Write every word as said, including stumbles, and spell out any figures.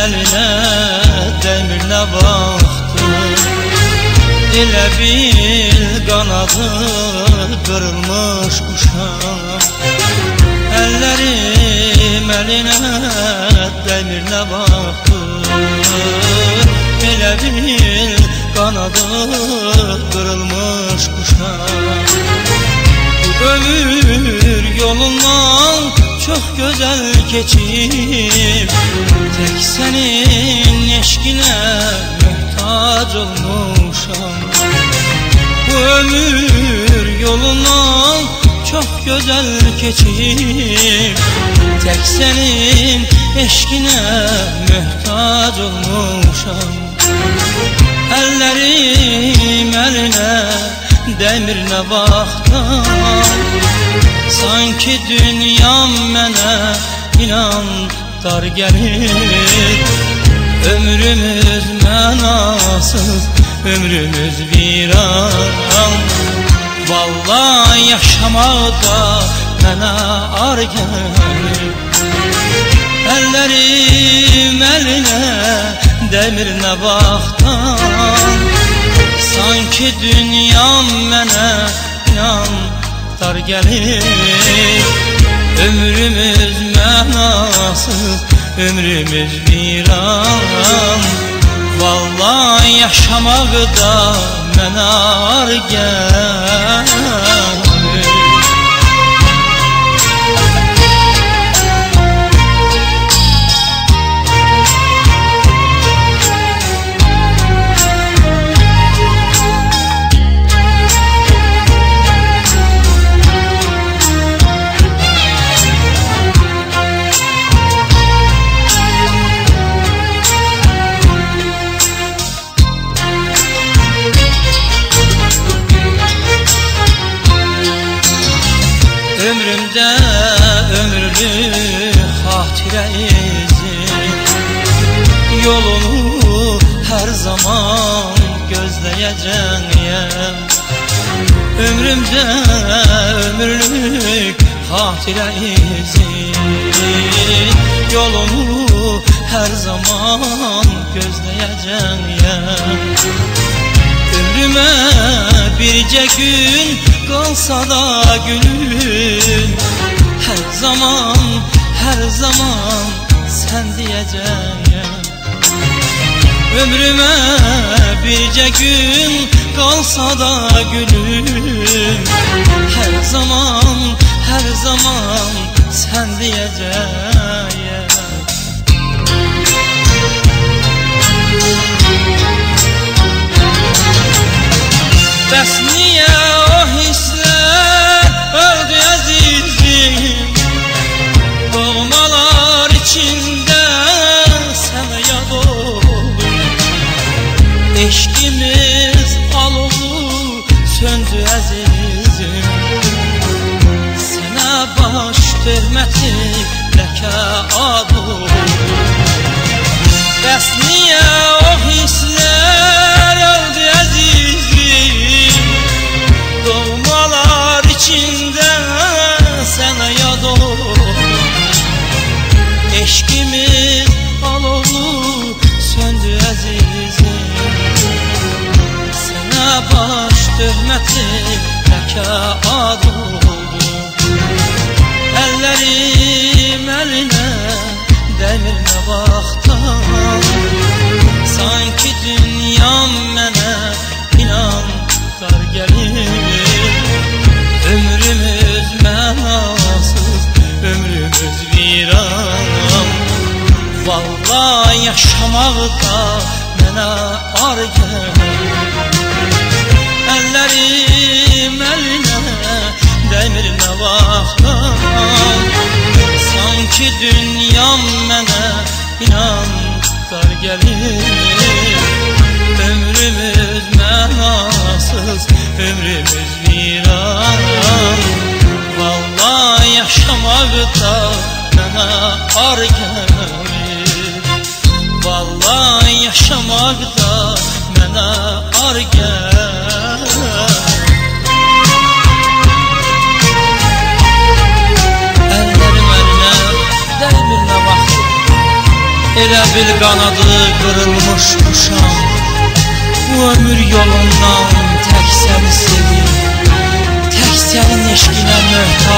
əlinə dəmirlə baxdı. Elə bil qanadı qırılmış quşam. Əllərim əlinə dəmirlə baxdı. Elə bil qanadı qırılmış quşam. Ömür yolundan çox gözəl keçib, tək sənin eşqinə möhtac olmuşam. Bu ömür yolundan çox gözəl keçib, tək sənin eşqinə möhtac olmuşam. Əllərim əlinə dəmirlə baxdım, sanki dünyam mənə inan dar gəlir. Ömrümüz mənasız, ömrümüz viran. Vallahi yaşamaqda mənə ar gəlir. Əllərim əlinə dəmirlə baxdım, sanki dünyam mənə inan dar gəlir. Ömrümüz mənasız, ömrümüz viran. Vallahi yaşamaqda mənə ar gəlir. Ömrümdə ömürlük xatirə izin, yolunu hər zaman gözləyəcəyəm. Ömrümdə ömürlük xatirə izin, yolunu hər zaman gözləyəcəyəm. Ömrümə bircə gün qalsa da gülün, hər zaman, hər zaman sən deyəcəyəm. Ömrümə bircə gün qalsa da gülün, hər zaman, hər zaman sən deyəcəyəm. Bəs niyə o hisslər öldü əzizim, doğmalar içində sənə yad oldu. Eşqimiz alovu söndü əzizim, sənə baş töhməti ləkə ad oldu. Bəs niyə o hisslər öldü əzizim, doğmalar içində sənə yad oldu. Eşqimiz alovu söndü əzizim, sənə baş töhməti ləkə ad oldu. Əllərim əlinə dəmirlə baxdım, sanki dünyam mənə inan dar gəlir. Ömrümüz mənasız, ömrümüz viran. Vallahi yaşamaqda mənə ar gəlir. Əllərim əlinə dəmirlə baxdım, sanki dünyam mənə inan dar gəlir. Ömrümüz mənasız, ömrümüz viran. Vallahi yaşamaqda mənə ar gəlir. Vallahi yaşamaqda mənə ar gəlir. Elə bil qanadı qırılmış kuşam. Bu ömür yolundan tək səni sevir, tək sənin eşqinə möhtac.